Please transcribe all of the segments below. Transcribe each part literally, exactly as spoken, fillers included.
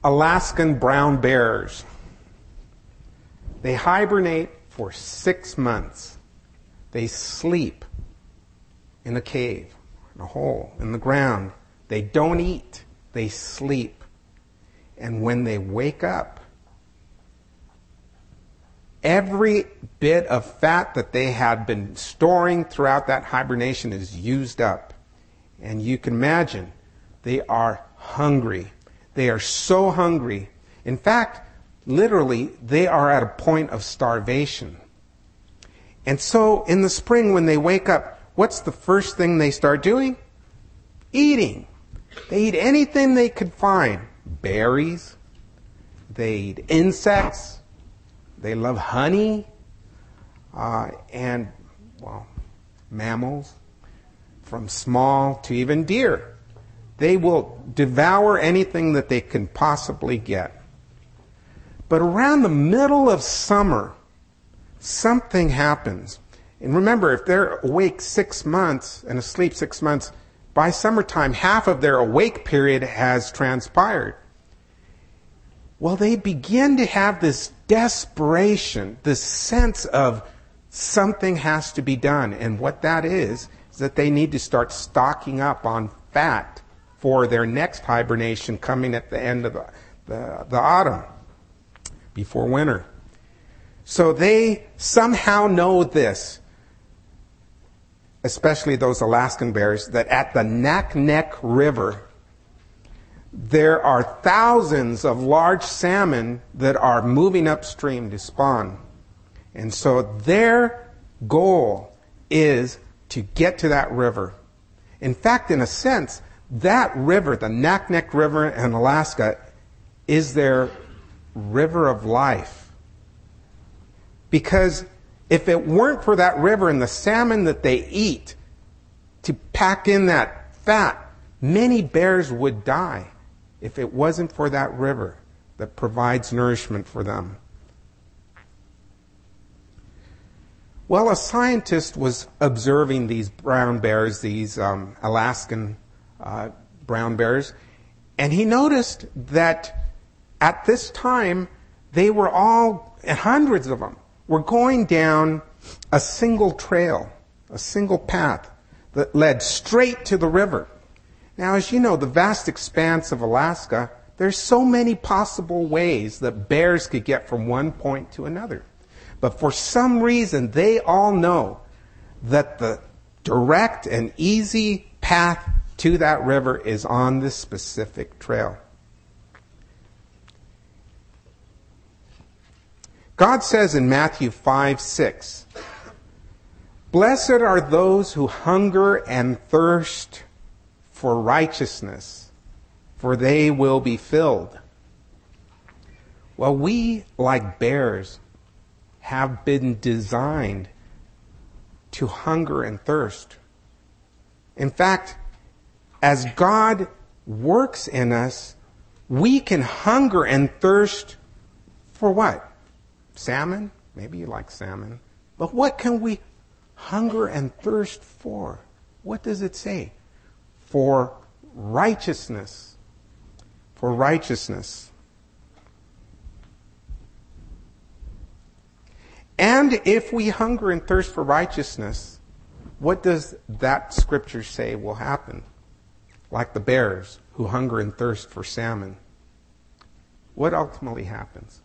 Alaskan brown bears. They hibernate for six months. They sleep in a cave, in a hole, in the ground. They don't eat. They sleep. And when they wake up, every bit of fat that they had been storing throughout that hibernation is used up. And you can imagine, they are hungry. They are so hungry. In fact, literally, they are at a point of starvation. And so in the spring when they wake up, what's the first thing they start doing? Eating. They eat anything they could find. Berries. They eat insects. They love honey. Uh, and, well, mammals. From small to even deer. They will devour anything that they can possibly get. But around the middle of summer, something happens. And remember, if they're awake six months and asleep six months, by summertime, half of their awake period has transpired. Well, they begin to have this desperation, this sense of something has to be done. And what that is, is that they need to start stocking up on fat for their next hibernation coming at the end of the, the, the autumn, before winter. So they somehow know this, especially those Alaskan bears, that at the Naknek River, there are thousands of large salmon that are moving upstream to spawn. And so their goal is to get to that river. In fact, in a sense, that river, the Naknek River in Alaska, is their river of life. Because if it weren't for that river and the salmon that they eat to pack in that fat, many bears would die if it wasn't for that river that provides nourishment for them. Well, a scientist was observing these brown bears, these um, Alaskan uh, brown bears, and he noticed that at this time they were all, and hundreds of them, were going down a single trail, a single path that led straight to the river. Now, as you know, the vast expanse of Alaska, there's so many possible ways that bears could get from one point to another. But for some reason, they all know that the direct and easy path to that river is on this specific trail. God says in Matthew five six, "Blessed are those who hunger and thirst for righteousness, for they will be filled." Well, we, like bears, have been designed to hunger and thirst. In fact, as God works in us, we can hunger and thirst for what? Salmon? Maybe you like salmon. But what can we hunger and thirst for? What does it say? For righteousness. For righteousness. And if we hunger and thirst for righteousness, what does that scripture say will happen? Like the bears who hunger and thirst for salmon. What ultimately happens?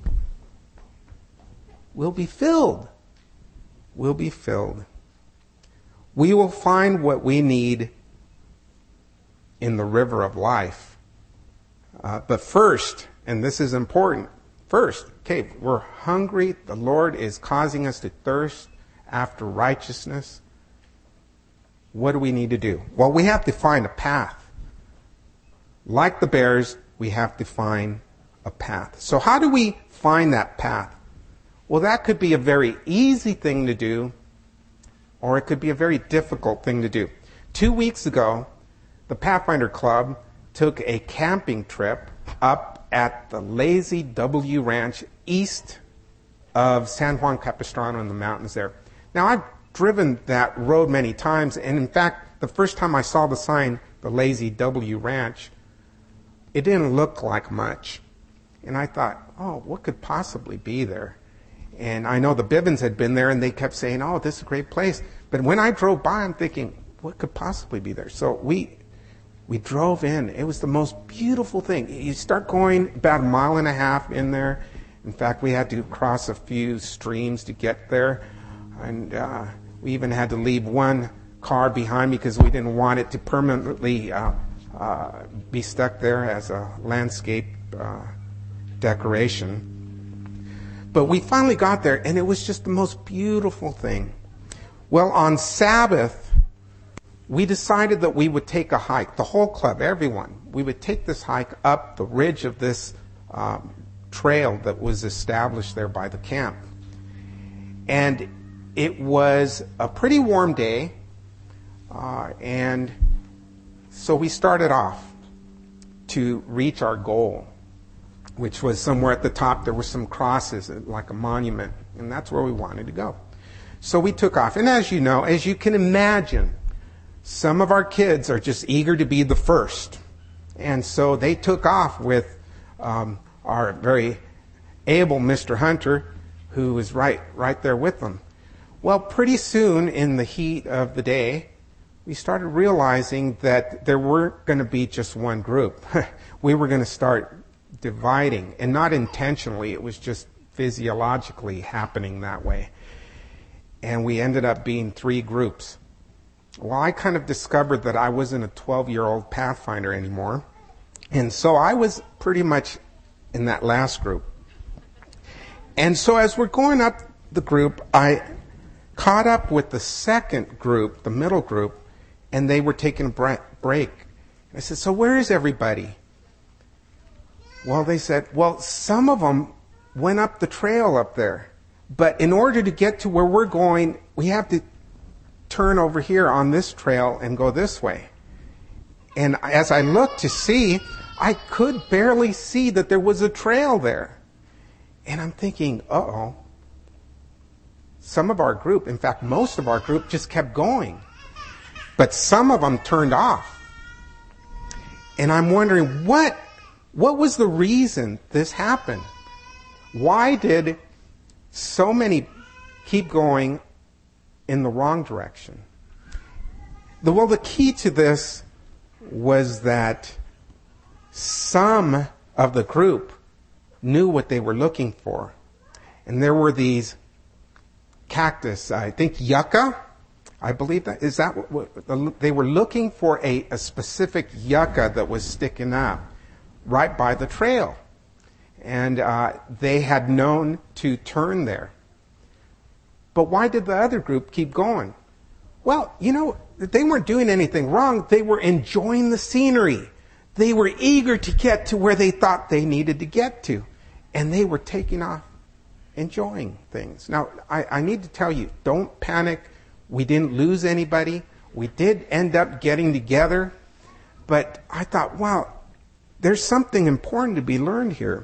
We'll be filled. We'll be filled. We will find what we need in the river of life. Uh, but first, and this is important, first, okay, we're hungry. The Lord is causing us to thirst after righteousness. What do we need to do? Well, we have to find a path. Like the bears, we have to find a path. So how do we find that path? Well, that could be a very easy thing to do, or it could be a very difficult thing to do. Two weeks ago, the Pathfinder Club took a camping trip up at the Lazy W Ranch east of San Juan Capistrano in the mountains there. Now, I've driven that road many times, and in fact, the first time I saw the sign, the Lazy W Ranch, it didn't look like much. And I thought, oh, what could possibly be there? And I know the Bivens had been there, and they kept saying, oh, this is a great place. But when I drove by, I'm thinking, what could possibly be there? So we we drove in. It was the most beautiful thing. You start going about a mile and a half in there. In fact, we had to cross a few streams to get there. And uh, we even had to leave one car behind because we didn't want it to permanently uh, uh, be stuck there as a landscape uh, decoration. But we finally got there, and it was just the most beautiful thing. Well, on Sabbath, we decided that we would take a hike, the whole club, everyone. We would take this hike up the ridge of this um, trail that was established there by the camp. And it was a pretty warm day, uh, and so we started off to reach our goal, which was somewhere at the top. There were some crosses, like a monument, and that's where we wanted to go. So we took off. And as you know, as you can imagine, some of our kids are just eager to be the first. And so they took off with um, our very able Mister Hunter, who was right, right there with them. Well, pretty soon in the heat of the day, we started realizing that there weren't going to be just one group. We were going to start dividing, and not intentionally. It was just physiologically happening that way. And we ended up being three groups. Well, I kind of discovered that I wasn't a twelve-year-old Pathfinder anymore. And so I was pretty much in that last group. And so as we're going up the group, I caught up with the second group, the middle group, and they were taking a break. I said, so where is everybody? Well, they said, well, some of them went up the trail up there. But in order to get to where we're going, we have to turn over here on this trail and go this way. And as I looked to see, I could barely see that there was a trail there. And I'm thinking, uh-oh. Some of our group, in fact, most of our group just kept going. But some of them turned off. And I'm wondering, what, what was the reason this happened? Why did so many keep going in the wrong direction? The, well, the key to this was that some of the group knew what they were looking for. And there were these cactus, I think yucca, I believe that, is that what, what they were looking for, a, a specific yucca that was sticking up right by the trail. And uh, they had known to turn there. But why did the other group keep going? Well, you know, they weren't doing anything wrong. They were enjoying the scenery. They were eager to get to where they thought they needed to get to. And they were taking off, enjoying things. Now, I, I need to tell you, don't panic. We didn't lose anybody. We did end up getting together. But I thought, wow, there's something important to be learned here.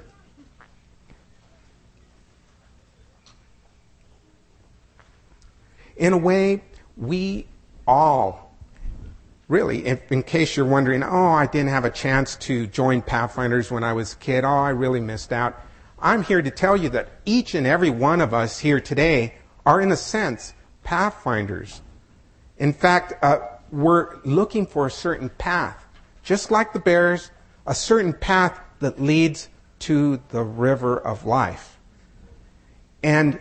In a way, we all, really, if, in case you're wondering, oh, I didn't have a chance to join Pathfinders when I was a kid, oh, I really missed out. I'm here to tell you that each and every one of us here today are, in a sense, Pathfinders. In fact, uh, we're looking for a certain path. Just like the bears, a certain path that leads to the river of life. And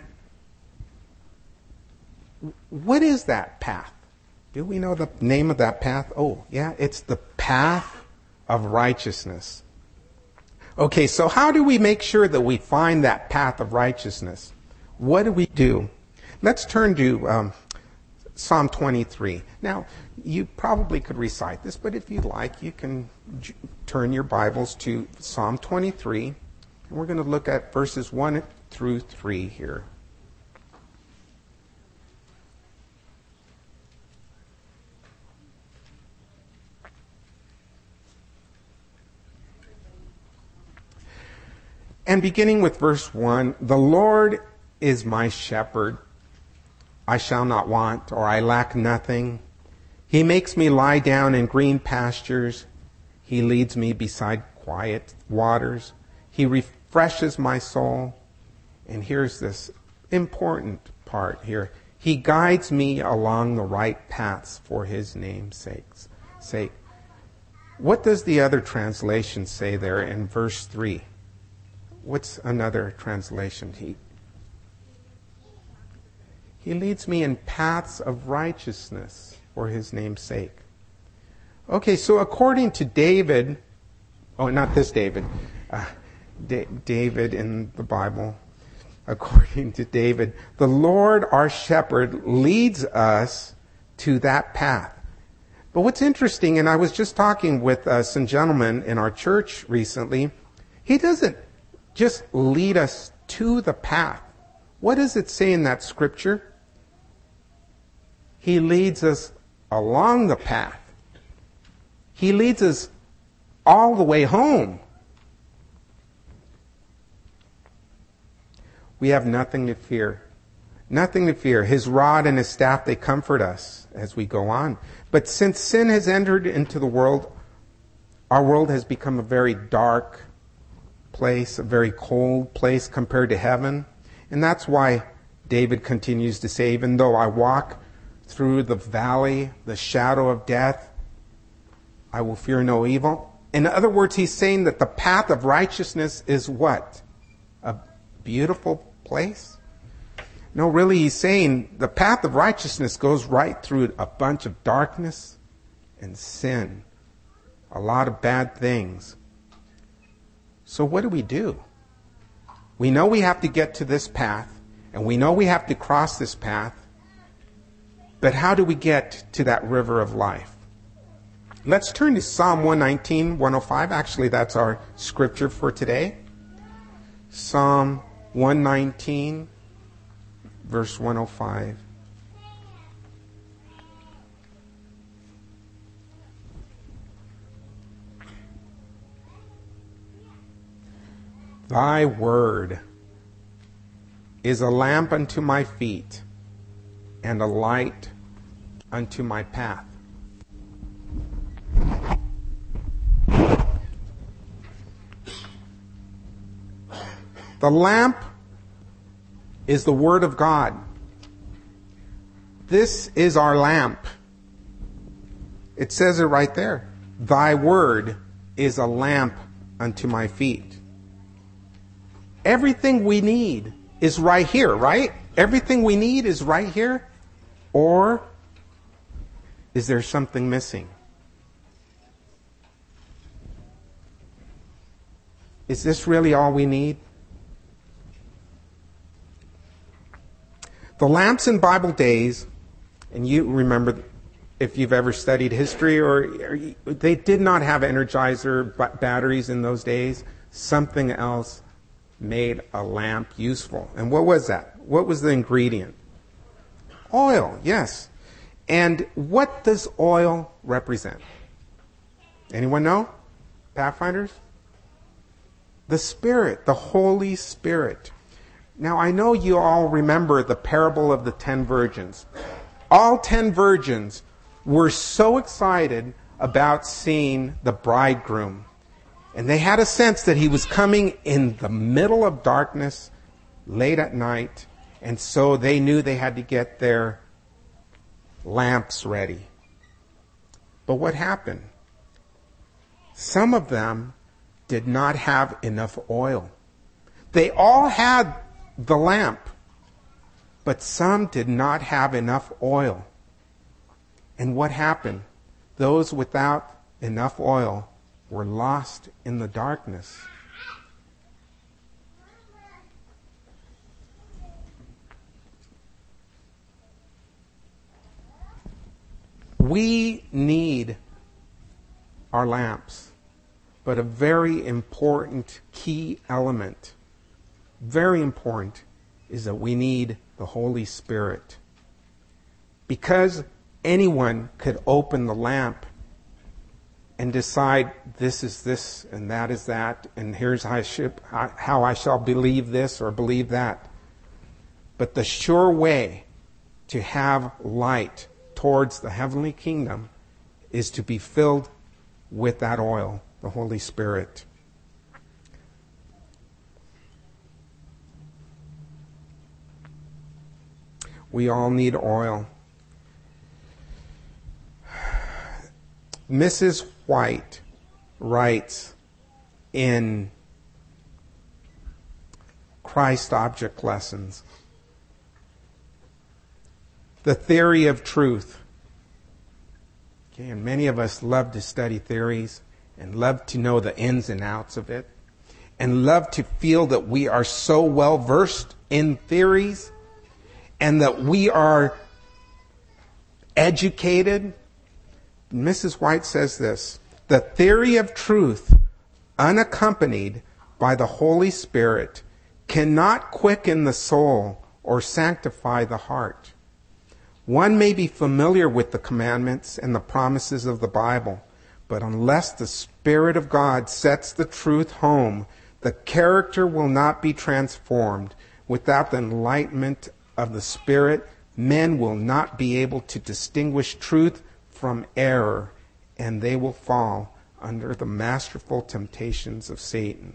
what is that path? Do we know the name of that path? Oh, yeah, it's the path of righteousness. Okay, so how do we make sure that we find that path of righteousness? What do we do? Let's turn to um, Psalm twenty-three. Now, you probably could recite this, but if you'd like, you can j- turn your Bibles to Psalm twenty-three. And we're going to look at verses one through three here. And beginning with verse one, the Lord is my shepherd. I shall not want, or I lack nothing. He makes me lie down in green pastures. He leads me beside quiet waters. He refreshes my soul. And here's this important part here. He guides me along the right paths for his name's sake. What does the other translation say there in verse three? What's another translation? He, he leads me in paths of righteousness for his name's sake. Okay, so according to David, oh, not this David, uh, D- David in the Bible, according to David, the Lord our shepherd leads us to that path. But what's interesting, and I was just talking with uh, some gentlemen in our church recently, he doesn't just lead us to the path. What does it say in that scripture? He leads us along the path. He leads us all the way home. We have nothing to fear. Nothing to fear. His rod and his staff, they comfort us as we go on. But since sin has entered into the world, our world has become a very dark place, a very cold place compared to heaven. And that's why David continues to say, even though I walk through the valley, the shadow of death, I will fear no evil. In other words, he's saying that the path of righteousness is what? A beautiful place? No, really, he's saying the path of righteousness goes right through a bunch of darkness and sin. A lot of bad things. So what do we do? We know we have to get to this path, and we know we have to cross this path, but how do we get to that river of life? Let's turn to Psalm one nineteen, one oh five. Actually, that's our scripture for today. Psalm one nineteen, verse one oh five. Thy word is a lamp unto my feet and a light unto my path. The lamp is the Word of God. This is our lamp. It says it right there. Thy word is a lamp unto my feet. Everything we need is right here, right? Everything we need is right here. Or is there something missing? Is this really all we need? The lamps in Bible days, and you remember if you've ever studied history, or, or they did not have Energizer b- batteries in those days. Something else made a lamp useful. And what was that? What was the ingredient? Oil, yes. And what does oil represent? Anyone know? Pathfinders? The Spirit, the Holy Spirit. Now, I know you all remember the parable of the ten virgins. All ten virgins were so excited about seeing the bridegroom. And they had a sense that he was coming in the middle of darkness, late at night. And so they knew they had to get their lamps ready. But what happened? Some of them did not have enough oil. They all had the lamp, but some did not have enough oil. And what happened? Those without enough oil were lost in the darkness. We need our lamps, but a very important key element, very important, is that we need the Holy Spirit. Because anyone could open the lamp and decide this is this and that is that, and here's how I, should, how I shall believe this or believe that. But the sure way to have light towards the heavenly kingdom is to be filled with that oil, the Holy Spirit. We all need oil. Missus White writes in Christ Object Lessons, the theory of truth. Okay, and many of us love to study theories and love to know the ins and outs of it and love to feel that we are so well versed in theories and that we are educated. Missus White says this: the theory of truth, unaccompanied by the Holy Spirit, cannot quicken the soul or sanctify the heart. One may be familiar with the commandments and the promises of the Bible, but unless the Spirit of God sets the truth home, the character will not be transformed. Without the enlightenment of the Spirit, men will not be able to distinguish truth from error, and they will fall under the masterful temptations of Satan.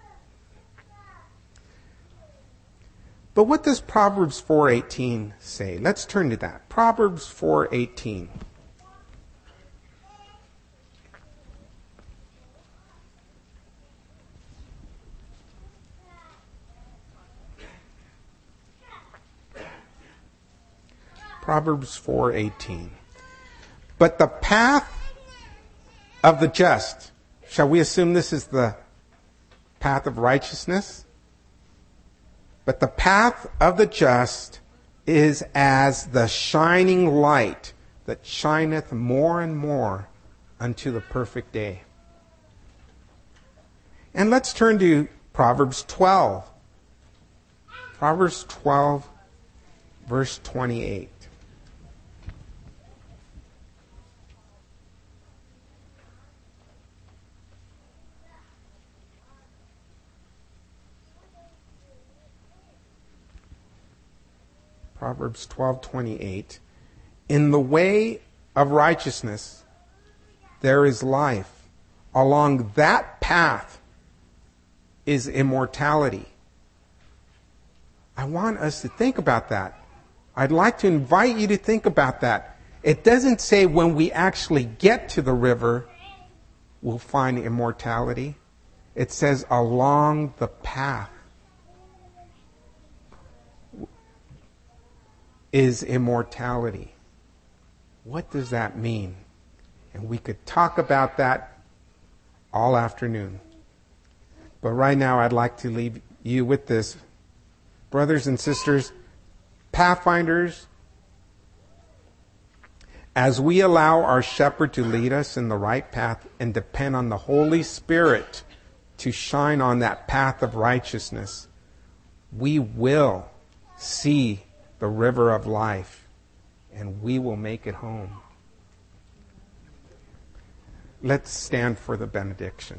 But what does Proverbs four eighteen say? Let's turn to that. Proverbs four eighteen. Proverbs four eighteen. But the path of the just, shall we assume this is the path of righteousness? But the path of the just is as the shining light that shineth more and more unto the perfect day. And let's turn to Proverbs twelve. Proverbs twelve, verse twenty-eight. Proverbs twelve twenty-eight. In the way of righteousness there is life. Along that path is immortality. I want us to think about that. I'd like to invite you to think about that. It doesn't say when we actually get to the river we'll find immortality. It says along the path is immortality. What does that mean? And we could talk about that all afternoon. But right now I'd like to leave you with this. Brothers and sisters, pathfinders, as we allow our shepherd to lead us in the right path and depend on the Holy Spirit to shine on that path of righteousness, we will see the river of life, and we will make it home. Let's stand for the benediction.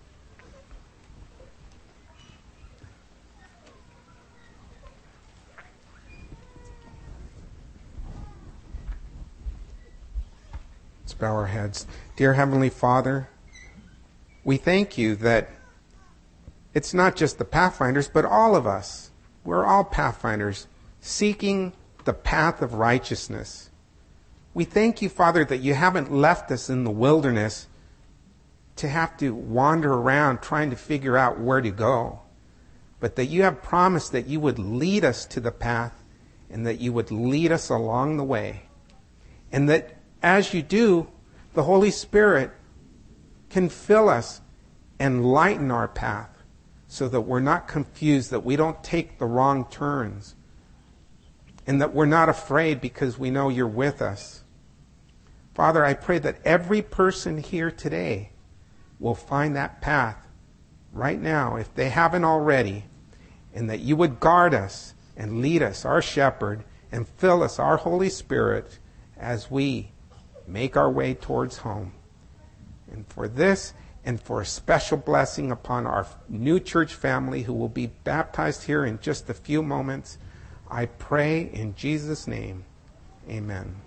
Let's bow our heads. Dear Heavenly Father, we thank you that it's not just the pathfinders, but all of us. We're all pathfinders, seeking the path of righteousness. We thank you, Father, that you haven't left us in the wilderness to have to wander around trying to figure out where to go, but that you have promised that you would lead us to the path and that you would lead us along the way. And that as you do, the Holy Spirit can fill us and lighten our path so that we're not confused, that we don't take the wrong turns, and that we're not afraid because we know you're with us. Father, I pray that every person here today will find that path right now, if they haven't already, and that you would guard us and lead us, our shepherd, and fill us, our Holy Spirit, as we make our way towards home. And for this, and for a special blessing upon our new church family who will be baptized here in just a few moments, I pray in Jesus' name, amen.